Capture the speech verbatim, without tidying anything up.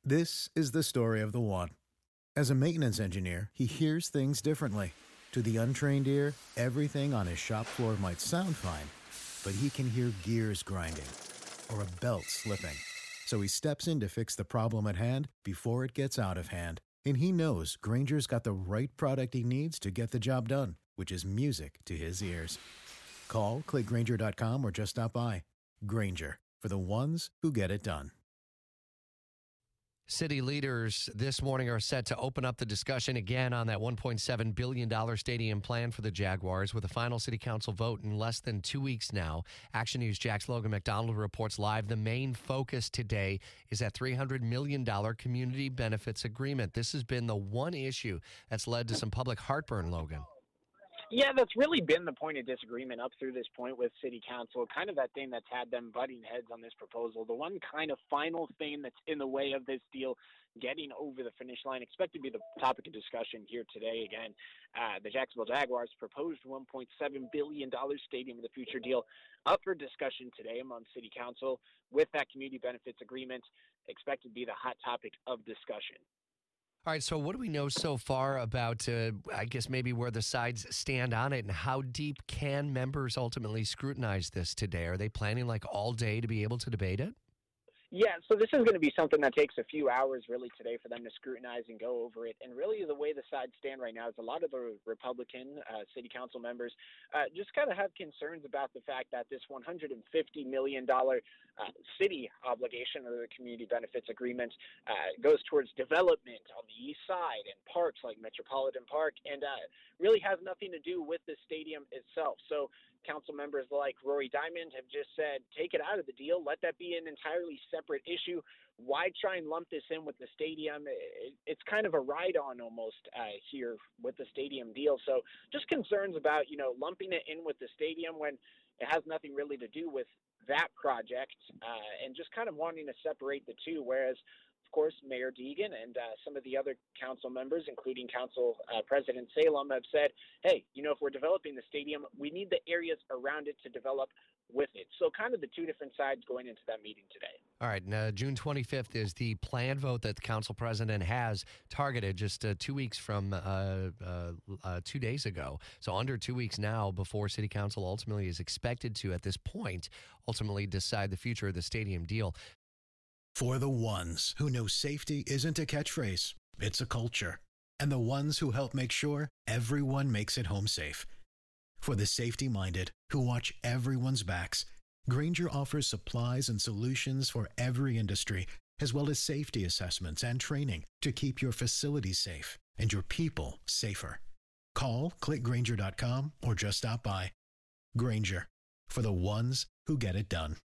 This is the story of the one. As a maintenance engineer, he hears things differently. To the untrained ear, everything on his shop floor might sound fine, but he can hear gears grinding or a belt slipping. So he steps in to fix the problem at hand before it gets out of hand. And he knows Grainger's got the right product he needs to get the job done, which is music to his ears. Call, click Grainger dot com, or just stop by. Grainger, for the ones who get it done. City leaders this morning are set to open up the discussion again on that one point seven billion dollars stadium plan for the Jaguars with a final city council vote in less than two weeks now. Action News Jack's Logan McDonald reports live. The main focus today is that three hundred million dollars community benefits agreement. This has been the one issue that's led to some public heartburn, Logan. Yeah, that's really been the point of disagreement up through this point with City Council, kind of that thing that's had them butting heads on this proposal. The one kind of final thing that's in the way of this deal getting over the finish line, expected to be the topic of discussion here today again. Uh, the Jacksonville Jaguars proposed one point seven billion dollars Stadium of the Future deal up for discussion today among City Council with that community benefits agreement expected to be the hot topic of discussion. All right, so what do we know so far about, uh, I guess, maybe where the sides stand on it, and how deep can members ultimately scrutinize this today? Are they planning like all day to be able to debate it? Yeah, so this is going to be something that takes a few hours really today for them to scrutinize and go over it. And really the way the sides stand right now is a lot of the Republican uh, city council members uh, just kind of have concerns about the fact that this one hundred fifty million dollars uh, city obligation or the community benefits agreement uh, goes towards development on the east side and parks like Metropolitan Park and uh, really has nothing to do with the stadium itself. So council members like Rory Diamond have just said, take it out of the deal. Let that be an entirely separate issue. Why try and lump this in with the stadium? It, it's kind of a ride-on almost uh, here with the stadium deal. So just concerns about, you know, lumping it in with the stadium when it has nothing really to do with that project uh, and just kind of wanting to separate the two. Whereas, of course, Mayor Deegan and uh, some of the other council members, including Council uh, President Salem, have said, hey, you know, if we're developing the stadium, we need the areas around it to develop with it. So kind of the two different sides going into that meeting today. All right. Now, June twenty-fifth is the planned vote that the council president has targeted just uh, two weeks from uh, uh, uh, two days ago. So under two weeks now before city council ultimately is expected to, at this point, ultimately decide the future of the stadium deal. For the ones who know safety isn't a catchphrase, it's a culture. And the ones who help make sure everyone makes it home safe. For the safety-minded who watch everyone's backs, Grainger offers supplies and solutions for every industry, as well as safety assessments and training to keep your facilities safe and your people safer. Call, click Grainger dot com, or just stop by. Grainger, for the ones who get it done.